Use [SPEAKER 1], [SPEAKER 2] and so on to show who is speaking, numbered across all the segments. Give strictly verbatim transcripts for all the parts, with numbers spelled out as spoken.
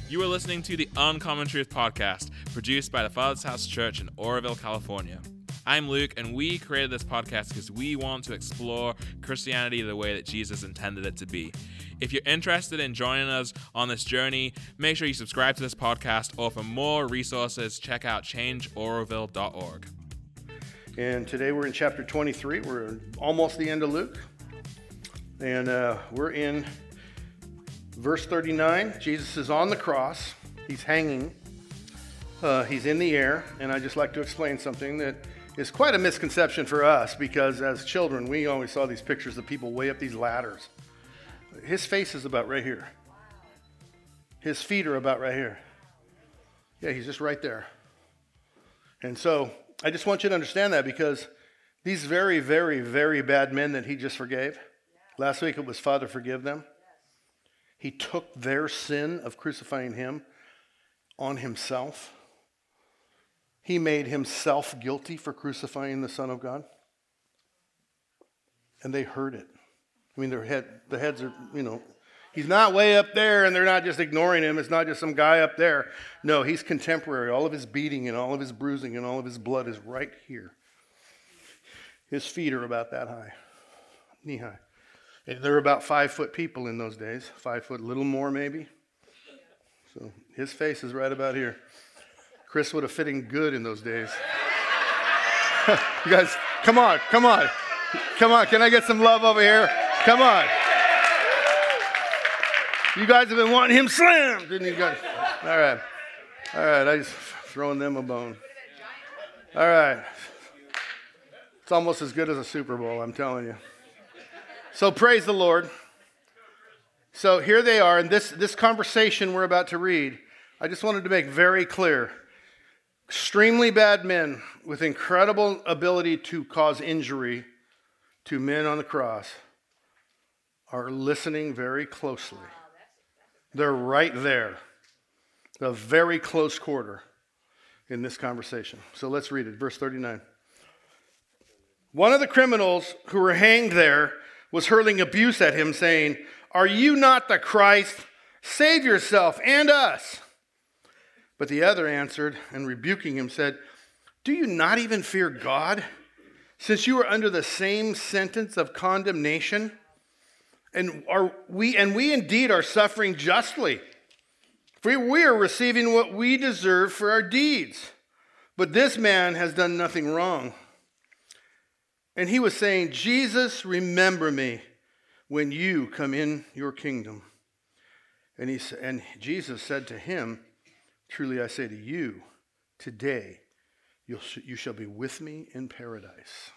[SPEAKER 1] You are listening to the Uncommon Truth podcast, produced by the Father's House Church in Oroville, California. I'm Luke, and we created this podcast because we want to explore Christianity the way that Jesus intended it to be. If you're interested in joining us on this journey, make sure you subscribe to this podcast, or for more resources, check out change oroville dot org.
[SPEAKER 2] And today we're in chapter twenty-three. We're almost the end of Luke. And uh, we're in verse thirty-nine. Jesus is on the cross. He's hanging. Uh, he's in the air. And I'd just like to explain something that is quite a misconception for us, because as children, we always saw these pictures of people way up these ladders. His face is about right here. His feet are about right here. Yeah, he's just right there. And so I just want you to understand that, because these very, very, very bad men that he just forgave, last week it was Father, forgive them. He took their sin of crucifying him on himself. He made himself guilty for crucifying the Son of God. And they heard it. I mean, their head, the heads are, you know, he's not way up there and they're not just ignoring him. It's not just some guy up there. No, he's contemporary. All of his beating and all of his bruising and all of his blood is right here. His feet are about that high, knee high. And they're about five foot people in those days. Five foot, a little more maybe. So his face is right about here. Chris would have fit in good in those days. You guys, come on, come on. Come on, can I get some love over here? Come on. You guys have been wanting him slammed, didn't you guys? All right. All right, I just throwing them a bone. All right. It's almost as good as a Super Bowl, I'm telling you. So praise the Lord. So here they are, and this, this conversation we're about to read, I just wanted to make very clear. Extremely bad men with incredible ability to cause injury to men on the cross are listening very closely. They're right there. A very close quarter in this conversation. So let's read it. Verse thirty-nine. One of the criminals who were hanged there was hurling abuse at him, saying, "Are you not the Christ? Save yourself and us." But the other answered, and rebuking him said, "Do you not even fear God, since you are under the same sentence of condemnation? And are we and we indeed are suffering justly. For we are receiving what we deserve for our deeds. But this man has done nothing wrong." And he was saying, "Jesus, remember me when you come in your kingdom." And he and Jesus said to him, "Truly I say to you, today you'll, you shall be with me in paradise."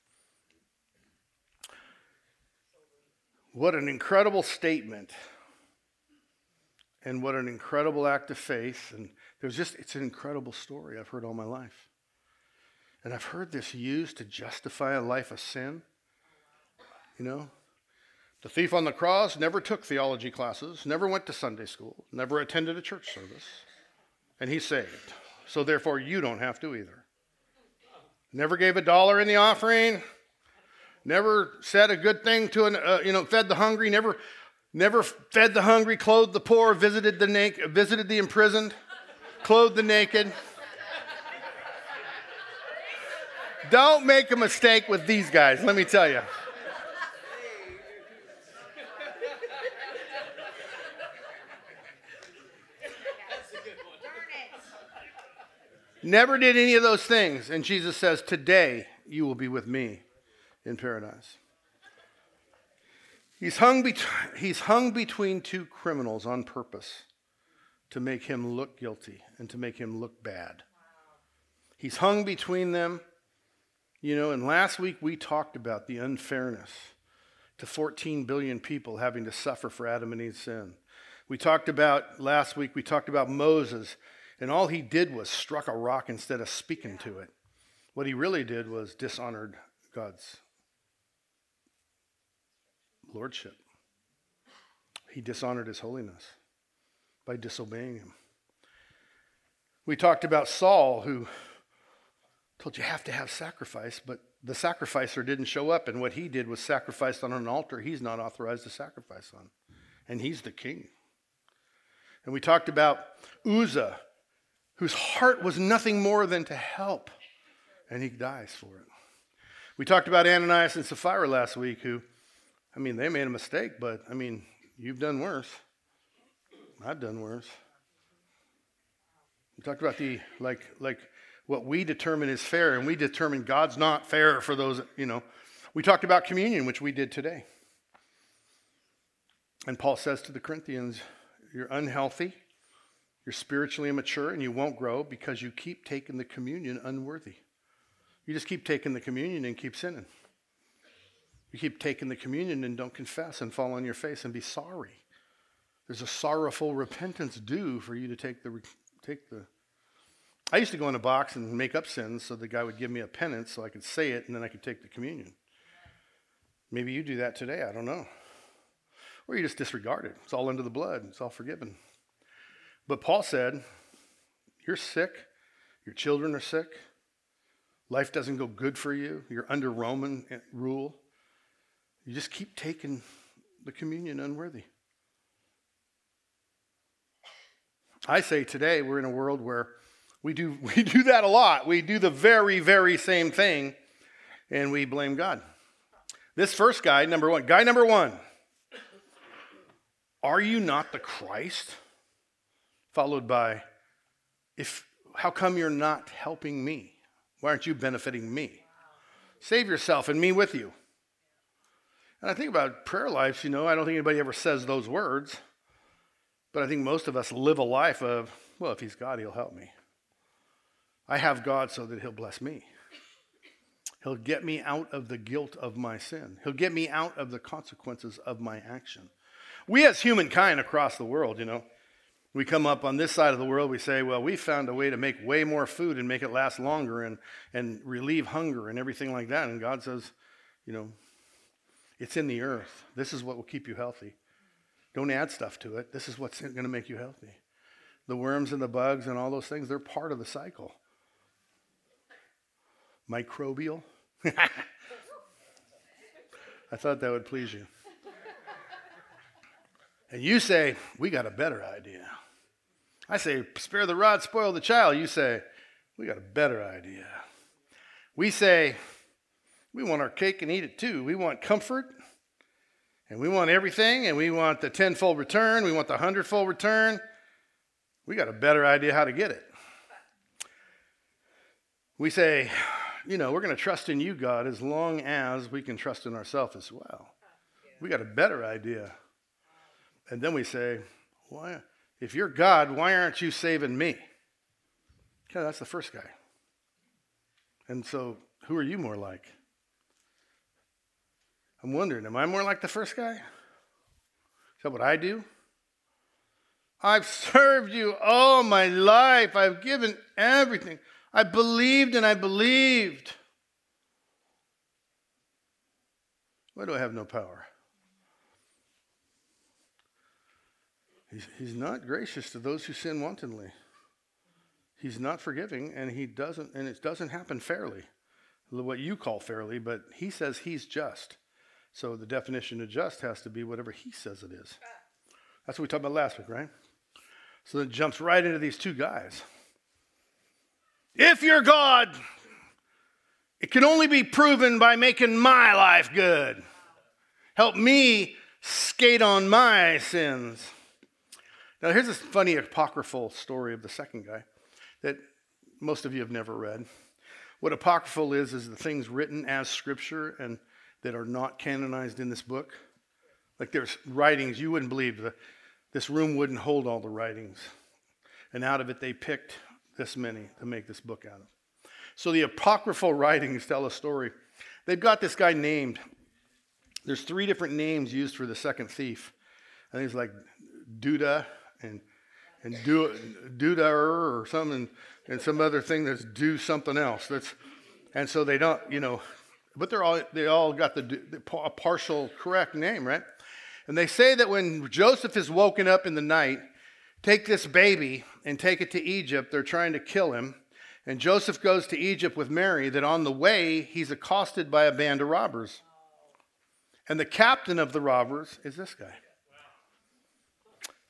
[SPEAKER 2] What an incredible statement. And what an incredible act of faith. And there's just, it's an incredible story I've heard all my life. And I've heard this used to justify a life of sin. You know, the thief on the cross never took theology classes, never went to Sunday school, never attended a church service. And he's saved. So therefore, you don't have to either. Never gave a dollar in the offering. Never said a good thing to an, uh, you know, fed the hungry. Never, never fed the hungry, clothed the poor, visited the naked, visited the imprisoned, clothed the naked. Don't make a mistake with these guys, let me tell you. Never did any of those things. And Jesus says, today you will be with me in paradise. He's hung, be- he's hung between two criminals on purpose to make him look guilty and to make him look bad. He's hung between them. You know, and last week we talked about the unfairness to fourteen billion people having to suffer for Adam and Eve's sin. We talked about, last week, we talked about Moses. And all he did was struck a rock instead of speaking to it. What he really did was dishonored God's lordship. He dishonored his holiness by disobeying him. We talked about Saul, who told you have to have sacrifice, but the sacrificer didn't show up, and what he did was sacrificed on an altar he's not authorized to sacrifice on. And he's the king. And we talked about Uzzah, whose heart was nothing more than to help, and he dies for it. We talked about Ananias and Sapphira last week, who, I mean, they made a mistake, but, I mean, you've done worse. I've done worse. We talked about the, like, like what we determine is fair, and we determine God's not fair for those, you know. We talked about communion, which we did today. And Paul says to the Corinthians, you're unhealthy, you're spiritually immature, and you won't grow because you keep taking the communion unworthy. You just keep taking the communion and keep sinning. You keep taking the communion and don't confess and fall on your face and be sorry. There's a sorrowful repentance due for you to take the, take the... I used to go in a box and make up sins so the guy would give me a penance so I could say it and then I could take the communion. Maybe you do that today, I don't know. Or you just disregard it. It's all under the blood. It's all forgiven. But Paul said, you're sick. Your children are sick. Life doesn't go good for you. You're under Roman rule. You just keep taking the communion unworthy. I say today we're in a world where we do, we do that a lot. We do the very, very same thing, and we blame God. This first guy, number one, guy number one, are you not the Christ? Followed by, if how come you're not helping me? Why aren't you benefiting me? Save yourself and me with you. And I think about prayer lives, you know, I don't think anybody ever says those words, but I think most of us live a life of, well, if he's God, he'll help me. I have God so that he'll bless me. He'll get me out of the guilt of my sin. He'll get me out of the consequences of my action. We as humankind across the world, you know, we come up on this side of the world, we say, well, we found a way to make way more food and make it last longer and, and relieve hunger and everything like that. And God says, you know, it's in the earth. This is what will keep you healthy. Don't add stuff to it. This is what's going to make you healthy. The worms and the bugs and all those things, they're part of the cycle. Microbial. I thought that would please you. And you say, we got a better idea. I say, spare the rod, spoil the child. You say, we got a better idea. We say, we want our cake and eat it too. We want comfort, and we want everything, and we want the tenfold return. We want the hundredfold return. We got a better idea how to get it. We say, you know, we're going to trust in you, God, as long as we can trust in ourselves as well. We got a better idea. And then we say, why? If you're God, why aren't you saving me? Okay, that's the first guy. And so, who are you more like? I'm wondering, am I more like the first guy? Is that what I do? I've served you all my life. I've given everything. I believed and I believed. Why do I have no power? He's, he's not gracious to those who sin wantonly. He's not forgiving, and he doesn't, and it doesn't happen fairly, what you call fairly, but he says he's just. So the definition of just has to be whatever he says it is. That's what we talked about last week, right? So then it jumps right into these two guys. If you're God, it can only be proven by making my life good. Help me skate on my sins. Now, here's a funny apocryphal story of the second guy that most of you have never read. What apocryphal is, is the things written as scripture and that are not canonized in this book. Like there's writings you wouldn't believe. The, this room wouldn't hold all the writings. And out of it, they picked this many to make this book out of. So the apocryphal writings tell a story. They've got this guy named. There's three different names used for the second thief. I think it's like Duda and and do Duda or something, and, and some other thing that's do something else. That's and so they don't, you know, but they're all they all got the, the a partial correct name, right? And they say that when Joseph is woken up in the night, take this baby and take it to Egypt. They're trying to kill him, and Joseph goes to Egypt with Mary. That on the way he's accosted by a band of robbers, and the captain of the robbers is this guy. That's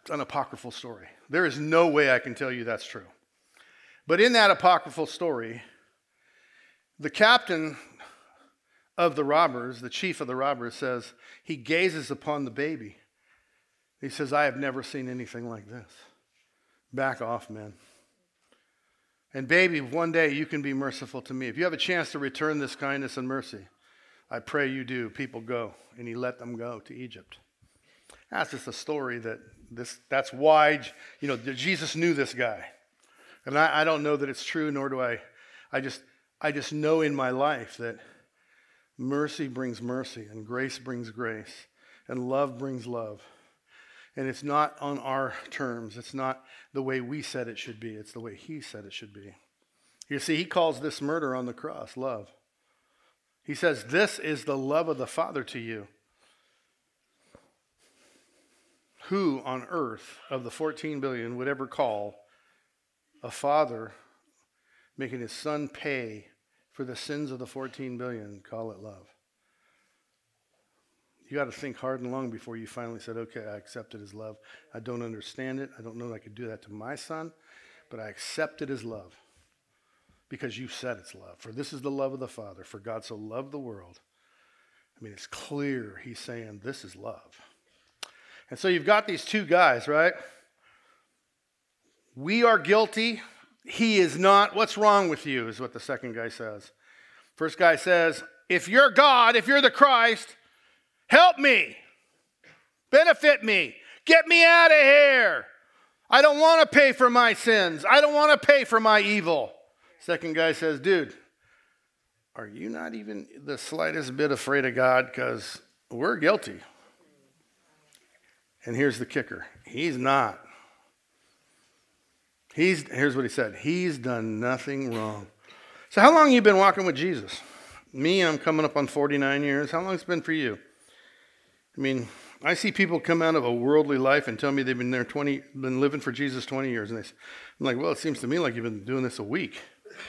[SPEAKER 2] an apocryphal story. There is no way I can tell you that's true. But in that apocryphal story, the captain of the robbers, the chief of the robbers, says he gazes upon the baby. He says, I have never seen anything like this. Back off, man. And baby, one day you can be merciful to me. If you have a chance to return this kindness and mercy, I pray you do. People go. And he let them go to Egypt. That's just a story that this, that's why, you know, Jesus knew this guy. And I, I don't know that it's true, nor do I, I just, I just know in my life that mercy brings mercy, and grace brings grace, and love brings love. And it's not on our terms. It's not the way we said it should be. It's the way he said it should be. You see, he calls this murder on the cross love. He says, this is the love of the Father to you. Who on earth of the fourteen billion would ever call a father making his son pay for the sins of the fourteen billion and call it love? You got to think hard and long before you finally said, okay, I accept it as love. I don't understand it. I don't know that I could do that to my son, but I accept it as love because you said it's love. For this is the love of the Father. For God so loved the world. I mean, it's clear he's saying this is love. And so you've got these two guys, right? We are guilty. He is not. What's wrong with you is what the second guy says. First guy says, if you're God, if you're the Christ, help me. Benefit me. Get me out of here. I don't want to pay for my sins. I don't want to pay for my evil. Second guy says, dude, are you not even the slightest bit afraid of God? Because we're guilty. And here's the kicker. He's not. He's, here's what he said. He's done nothing wrong. So how long have you been walking with Jesus? Me, I'm coming up on forty-nine years. How long has it been for you? I mean, I see people come out of a worldly life and tell me they've been there twenty, been living for Jesus twenty years. And they, I'm like, well, it seems to me like you've been doing this a week.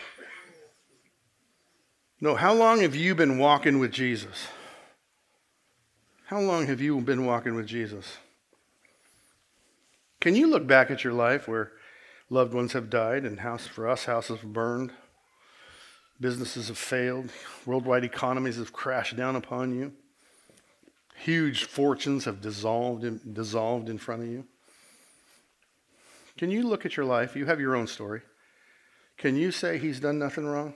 [SPEAKER 2] No, how long have you been walking with Jesus? How long have you been walking with Jesus? Can you look back at your life where loved ones have died and house, for us, houses have burned, businesses have failed, worldwide economies have crashed down upon you, huge fortunes have dissolved in, dissolved in front of you? Can you look at your life? You have your own story. Can you say he's done nothing wrong?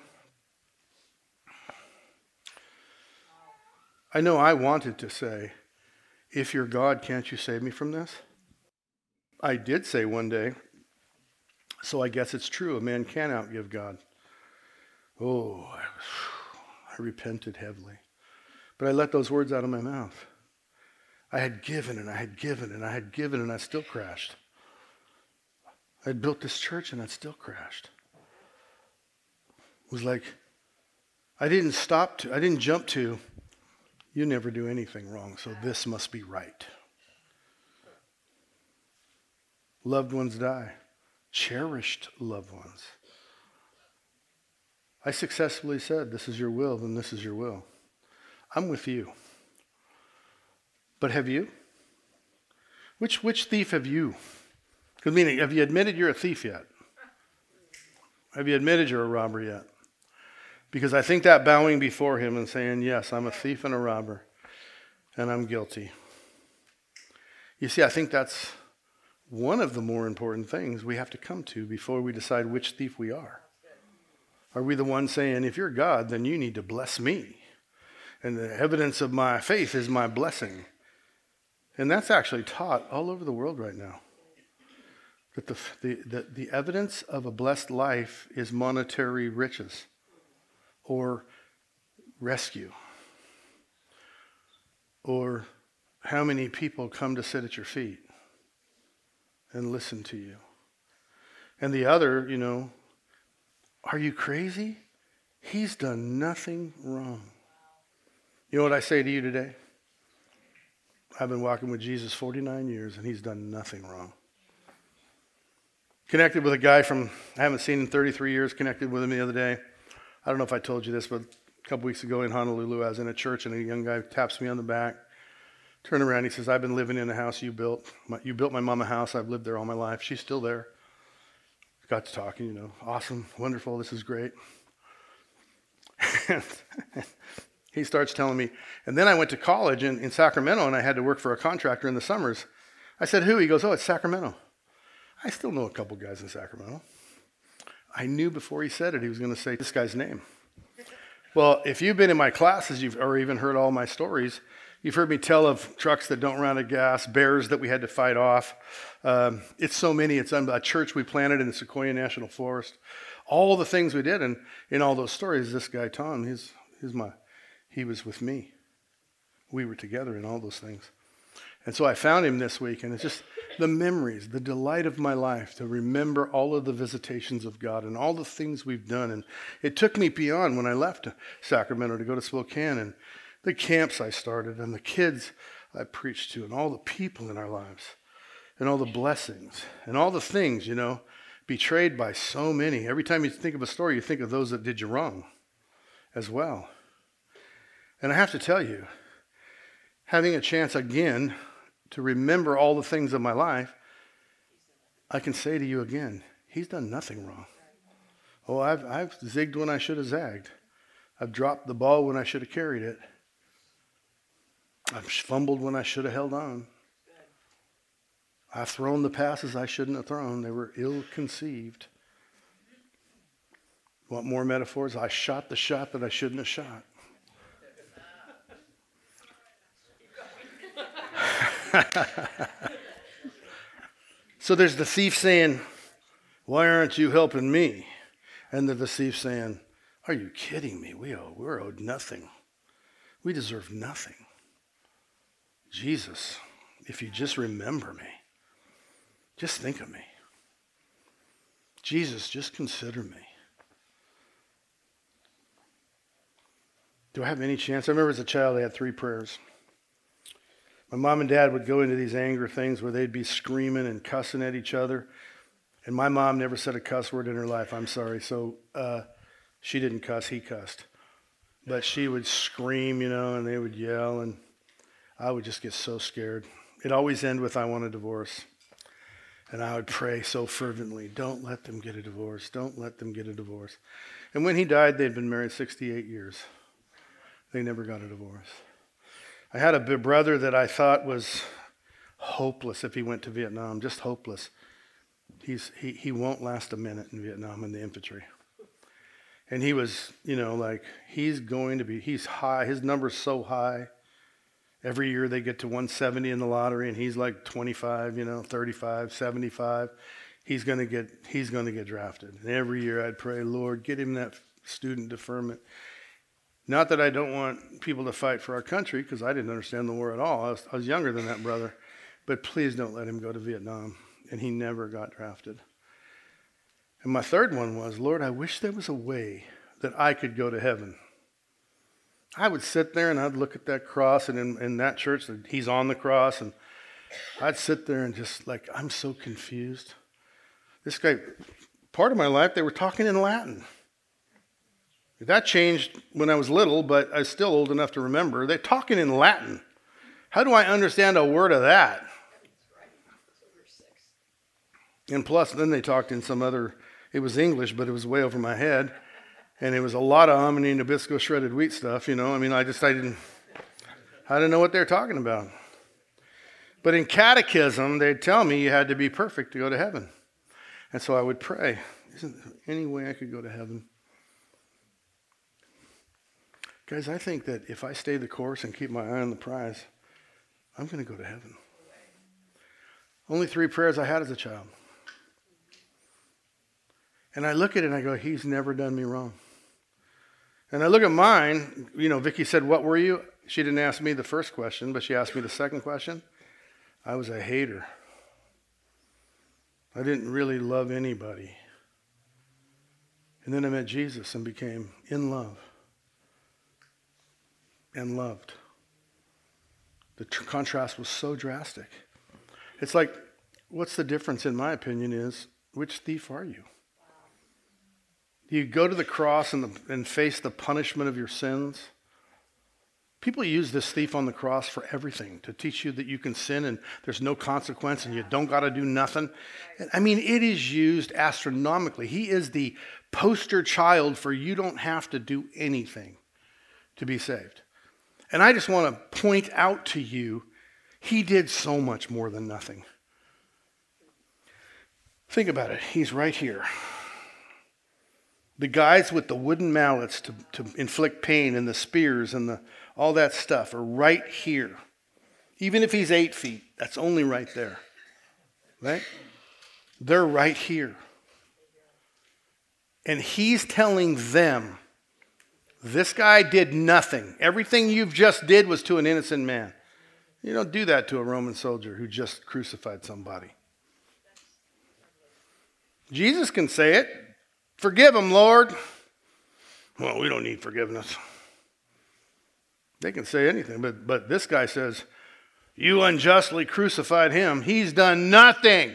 [SPEAKER 2] I know I wanted to say, if you're God, can't you save me from this? I did say one day, so I guess it's true, a man can outgive God. Oh, I, was, I repented heavily. But I let those words out of my mouth. I had given and I had given and I had given and I still crashed. I had built this church and I still crashed. It was like, I didn't stop to, I didn't jump to, you never do anything wrong, so this must be right. Loved ones die. Cherished loved ones. I successfully said, this is your will, then this is your will. I'm with you. But have you? Which which thief have you? Because meaning, have you admitted you're a thief yet? Have you admitted you're a robber yet? Because I think that bowing before him and saying, yes, I'm a thief and a robber, and I'm guilty. You see, I think that's one of the more important things we have to come to before we decide which thief we are. Are we the one saying, if you're God, then you need to bless me, and the evidence of my faith is my blessing? And that's actually taught all over the world right now. That the, the, the, the evidence of a blessed life is monetary riches or rescue or how many people come to sit at your feet and listen to you. And the other, you know, are you crazy? He's done nothing wrong. You know what I say to you today? I've been walking with Jesus forty-nine years and he's done nothing wrong. Connected with a guy from, I haven't seen in thirty-three years, connected with him the other day. I don't know if I told you this, but a couple weeks ago in Honolulu, I was in a church and a young guy taps me on the back. Turn around, he says, I've been living in a house you built. My, you built my mom a house. I've lived there all my life. She's still there. Got to talking, you know, awesome, wonderful, this is great. And he starts telling me, and then I went to college in, in Sacramento, and I had to work for a contractor in the summers. I said, who? He goes, oh, it's Sacramento. I still know a couple guys in Sacramento. I knew before he said it, he was going to say this guy's name. Well, if you've been in my classes, you've or even heard all my stories, you've heard me tell of trucks that don't run out of gas, bears that we had to fight off. Um, it's so many. It's a church we planted in the Sequoia National Forest. All the things we did, and in all those stories, this guy Tom, he's he's my, he was with me. We were together in all those things. And so I found him this week, and it's just the memories, the delight of my life to remember all of the visitations of God and all the things we've done. And it took me beyond when I left Sacramento to go to Spokane, and the camps I started, and the kids I preached to, and all the people in our lives, and all the blessings, and all the things, you know, betrayed by so many. Every time you think of a story, you think of those that did you wrong as well. And I have to tell you, having a chance again to remember all the things of my life, I can say to you again, he's done nothing wrong. Oh, I've, I've zigged when I should have zagged. I've dropped the ball when I should have carried it. I've fumbled when I should have held on. I've thrown the passes I shouldn't have thrown. They were ill-conceived. Want more metaphors? I shot the shot that I shouldn't have shot. So there's the thief saying, why aren't you helping me? And the thief saying, are you kidding me? We owe, we're owed nothing. We deserve nothing. Jesus, if you just remember me, just think of me. Jesus, just consider me. Do I have any chance? I remember as a child I had three prayers. My mom and dad would go into these anger things where they'd be screaming and cussing at each other. And my mom never said a cuss word in her life. I'm sorry. So uh, she didn't cuss. He cussed. But she would scream, you know, and they would yell. And I would just get so scared. It always ended with, I want a divorce. And I would pray so fervently, don't let them get a divorce. Don't let them get a divorce. And when he died, they'd been married sixty-eight years. They never got a divorce. I had a brother that I thought was hopeless if he went to Vietnam, just hopeless. He's he he won't last a minute in Vietnam in the infantry. And he was, you know, like, he's going to be, he's high, his number's so high. Every year they get to one seventy in the lottery, and he's like twenty-five, you know, thirty-five, seventy-five. He's going to get, he's going to get drafted. And every year I'd pray, Lord, get him that student deferment. Not that I don't want people to fight for our country, because I didn't understand the war at all. I was, I was younger than that brother. But please don't let him go to Vietnam. And he never got drafted. And my third one was, Lord, I wish there was a way that I could go to heaven. I would sit there and I'd look at that cross, and in, in that church, he's on the cross, and I'd sit there and just like, I'm so confused. This guy, part of my life, they were talking in Latin. That changed when I was little, but I was still old enough to remember. They're talking in Latin. How do I understand a word of that? And plus, then they talked in some other, it was English, but it was way over my head. And it was a lot of Omni Nabisco shredded wheat stuff, you know. I mean, I just, I didn't, I didn't know what they were talking about. But in catechism, they'd tell me you had to be perfect to go to heaven. And so I would pray, isn't there any way I could go to heaven? Guys, I think that if I stay the course and keep my eye on the prize, I'm going to go to heaven. Only three prayers I had as a child. And I look at it and I go, he's never done me wrong. And I look at mine, you know, Vicki said, what were you? She didn't ask me the first question, but she asked me the second question. I was a hater. I didn't really love anybody. And then I met Jesus and became in love. And loved. The tr- contrast was so drastic. It's like, what's the difference, in my opinion, is which thief are you? Do you go to the cross and, the, and face the punishment of your sins? People use this thief on the cross for everything, to teach you that you can sin and there's no consequence and you don't got to do nothing. I mean, it is used astronomically. He is the poster child for you don't have to do anything to be saved. And I just want to point out to you, he did so much more than nothing. Think about it. He's right here. The guys with the wooden mallets to, to inflict pain and the spears and the all that stuff are right here. Even if he's eight feet, that's only right there. Right? They're right here. And he's telling them, this guy did nothing. Everything you've just did was to an innocent man. You don't do that to a Roman soldier who just crucified somebody. Jesus can say it. Forgive him, Lord. Well, we don't need forgiveness. They can say anything, but, but this guy says, you unjustly crucified him. He's done nothing.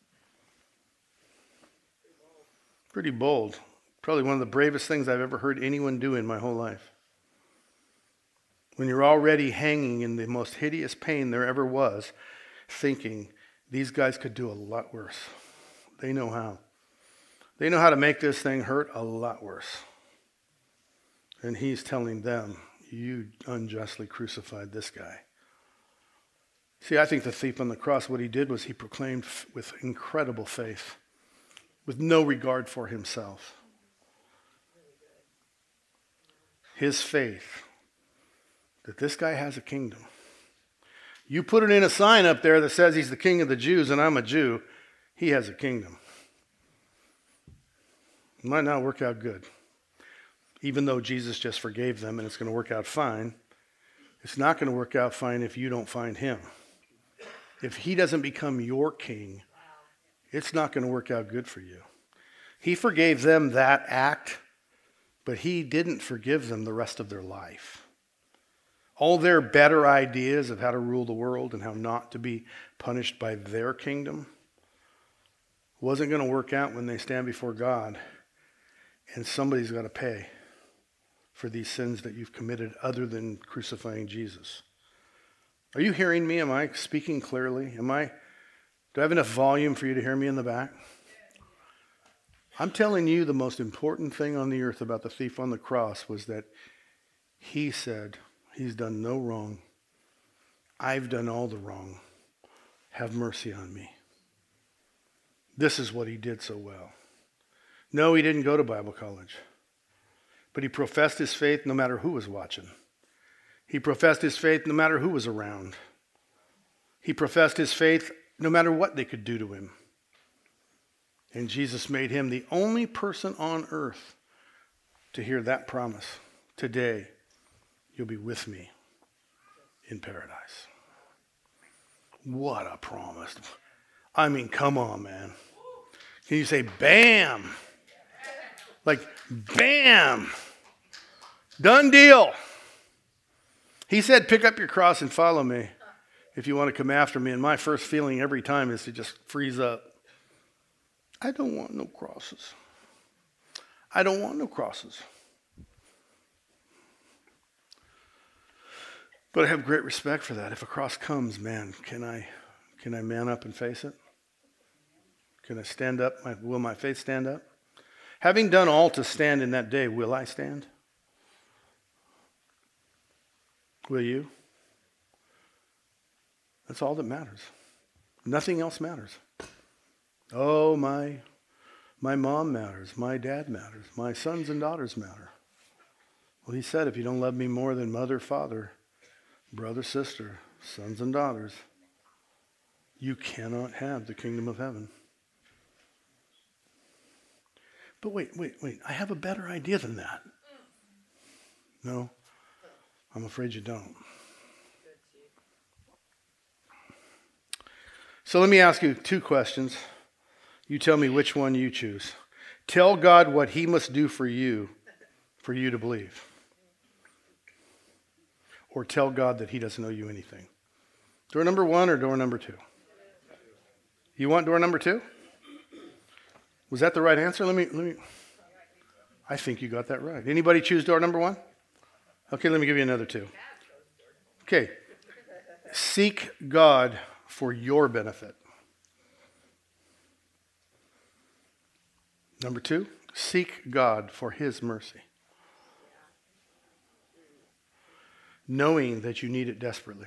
[SPEAKER 2] Pretty bold. Probably one of the bravest things I've ever heard anyone do in my whole life. When you're already hanging in the most hideous pain there ever was, thinking, these guys could do a lot worse. They know how. They know how to make this thing hurt a lot worse. And he's telling them, you unjustly crucified this guy. See, I think the thief on the cross, what he did was he proclaimed f- with incredible faith, with no regard for himself. His faith that this guy has a kingdom. You put it in a sign up there that says he's the king of the Jews and I'm a Jew, he has a kingdom. It might not work out good. Even though Jesus just forgave them and it's going to work out fine, it's not going to work out fine if you don't find him. If he doesn't become your king, it's not going to work out good for you. He forgave them that act, but he didn't forgive them the rest of their life. All their better ideas of how to rule the world and how not to be punished by their kingdom wasn't going to work out when they stand before God, and somebody's got to pay for these sins that you've committed other than crucifying Jesus. Are you hearing me? Am I speaking clearly? Am I, do I have enough volume for you to hear me in the back? I'm telling you the most important thing on the earth about the thief on the cross was that he said, he's done no wrong. I've done all the wrong. Have mercy on me. This is what he did so well. No, he didn't go to Bible college. But he professed his faith no matter who was watching. He professed his faith no matter who was around. He professed his faith no matter what they could do to him. And Jesus made him the only person on earth to hear that promise. Today, you'll be with me in paradise. What a promise. I mean, come on, man. Can you say, bam? Like, bam! Done deal. He said, pick up your cross and follow me if you want to come after me. And my first feeling every time is to just freeze up. I don't want no crosses. I don't want no crosses. But I have great respect for that. If a cross comes, man, can I can I man up and face it? Can I stand up? Will my faith stand up? Having done all to stand in that day, will I stand? Will you? That's all that matters. Nothing else matters. Oh, my, my mom matters. My dad matters. My sons and daughters matter. Well, he said, if you don't love me more than mother, father, brother, sister, sons and daughters, you cannot have the kingdom of heaven. But wait, wait, wait. I have a better idea than that. No, I'm afraid you don't. So let me ask you two questions. You tell me which one you choose. Tell God what he must do for you, for you to believe. Or tell God that he doesn't owe you anything. Door number one or door number two? You want door number two? Was that the right answer? Let me, let me. I think you got that right. Anybody choose door number one? Okay, let me give you another two. Okay. Seek God for your benefit. Number two, seek God for his mercy. Knowing that you need it desperately.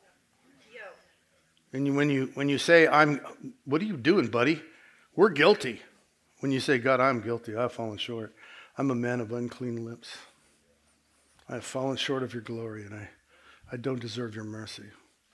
[SPEAKER 2] And you, when you when you say, I'm, what are you doing, buddy? We're guilty. When you say, God, I'm guilty. I've fallen short. I'm a man of unclean lips. I have fallen short of your glory, and I, I don't deserve your mercy.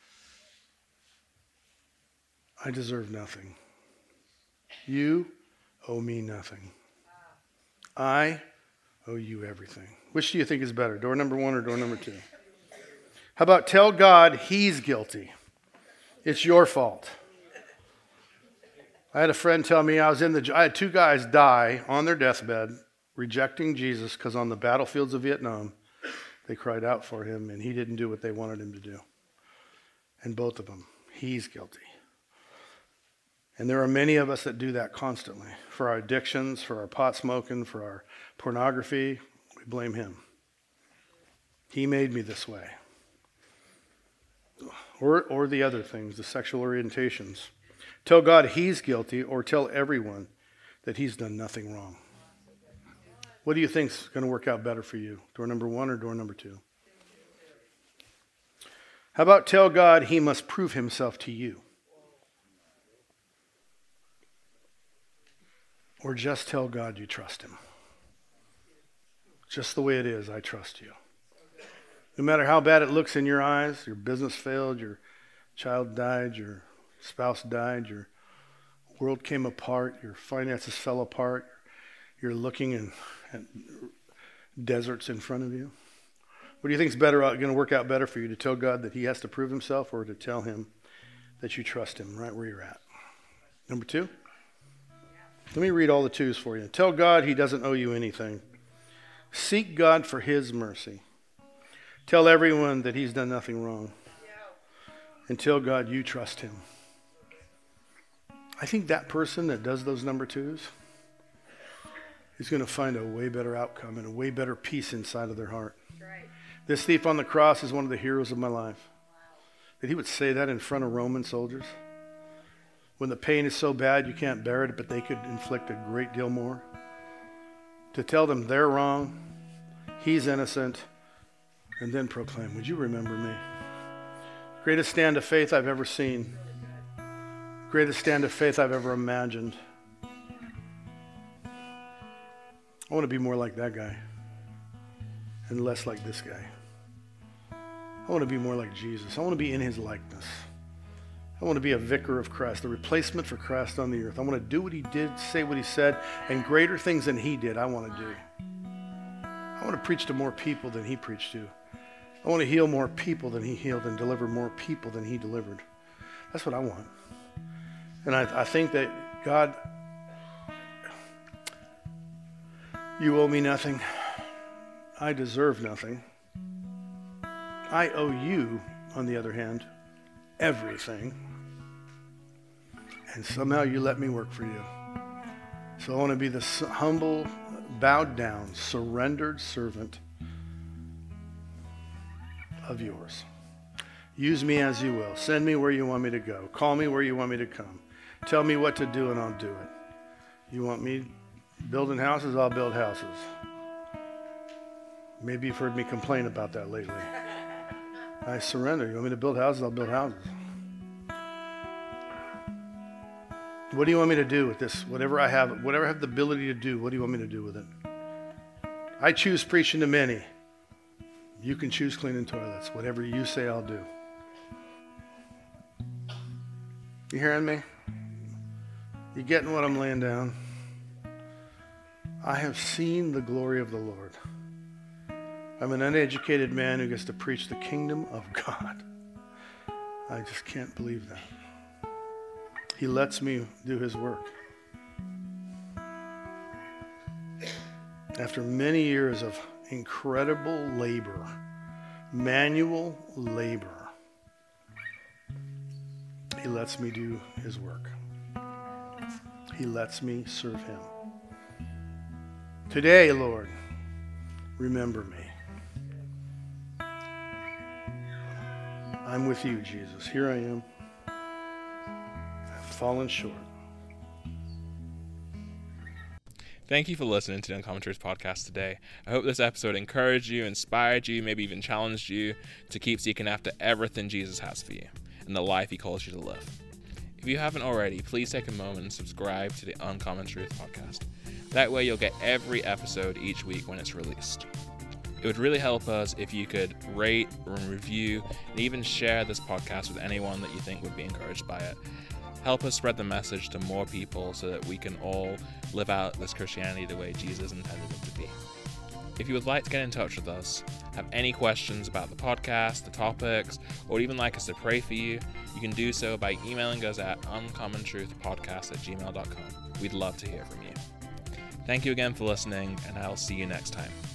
[SPEAKER 2] I deserve nothing. You owe me nothing. I owe you everything. Which do you think is better, door number one or door number two? How about tell God he's guilty? It's your fault. I had a friend tell me I was in the, I had two guys die on their deathbed rejecting Jesus because on the battlefields of Vietnam, they cried out for him and he didn't do what they wanted him to do. And both of them, he's guilty. And there are many of us that do that constantly. For our addictions, for our pot smoking, for our pornography, we blame him. He made me this way. Or, or the other things, the sexual orientations. Tell God he's guilty or tell everyone that he's done nothing wrong. What do you think's going to work out better for you? Door number one or door number two? How about tell God he must prove himself to you? Or just tell God you trust him. Just the way it is, I trust you. No matter how bad it looks in your eyes, your business failed, your child died, your spouse died, your world came apart, your finances fell apart, you're looking in, at deserts in front of you. What do you think is better, going to work out better for you, to tell God that he has to prove himself or to tell him that you trust him right where you're at? Number two? Let me read all the twos for you. Tell God he doesn't owe you anything. Seek God for his mercy. Tell everyone that he's done nothing wrong. And tell God you trust him. I think that person that does those number twos is going to find a way better outcome and a way better peace inside of their heart. Right. This thief on the cross is one of the heroes of my life. That he would say that in front of Roman soldiers. When the pain is so bad you can't bear it, but they could inflict a great deal more. To tell them they're wrong, he's innocent, and then proclaim, would you remember me? Greatest stand of faith I've ever seen. Greatest stand of faith I've ever imagined. I want to be more like that guy and less like this guy. I want to be more like Jesus. I want to be in his likeness. I want to be a vicar of Christ, the replacement for Christ on the earth. I want to do what he did, say what he said, and greater things than he did, I want to do. I want to preach to more people than he preached to. I want to heal more people than he healed and deliver more people than he delivered. That's what I want. And I, I think that God, you owe me nothing. I deserve nothing. I owe you, on the other hand, everything. And somehow you let me work for you. So I want to be the humble, bowed down, surrendered servant of yours. Use me as you will. Send me where you want me to go. Call me where you want me to come. Tell me what to do and I'll do it. You want me building houses? I'll build houses. Maybe you've heard me complain about that lately. I surrender. You want me to build houses? I'll build houses. What do you want me to do with this? Whatever I have, whatever I have the ability to do, what do you want me to do with it? I choose preaching to many. You can choose cleaning toilets. Whatever you say, I'll do. You hearing me? You getting what I'm laying down? I have seen the glory of the Lord. I'm an uneducated man who gets to preach the kingdom of God. I just can't believe that. He lets me do his work. After many years of incredible labor, manual labor, he lets me do his work. He lets me serve him. Today, Lord, remember me. I'm with you, Jesus. Here I am. I've fallen short.
[SPEAKER 1] Thank you for listening to the Uncommenters podcast today. I hope this episode encouraged you, inspired you, maybe even challenged you to keep seeking after everything Jesus has for you and the life he calls you to live. If you haven't already, please take a moment and subscribe to the Uncommon Truth podcast. That way you'll get every episode each week when it's released. It would really help us if you could rate and review and even share this podcast with anyone that you think would be encouraged by it. Help us spread the message to more people so that we can all live out this Christianity the way Jesus intended it to be. If you would like to get in touch with us, have any questions about the podcast, the topics, or would even like us to pray for you, you can do so by emailing us at uncommontruthpodcast at gmail dot com. We'd love to hear from you. Thank you again for listening, and I'll see you next time.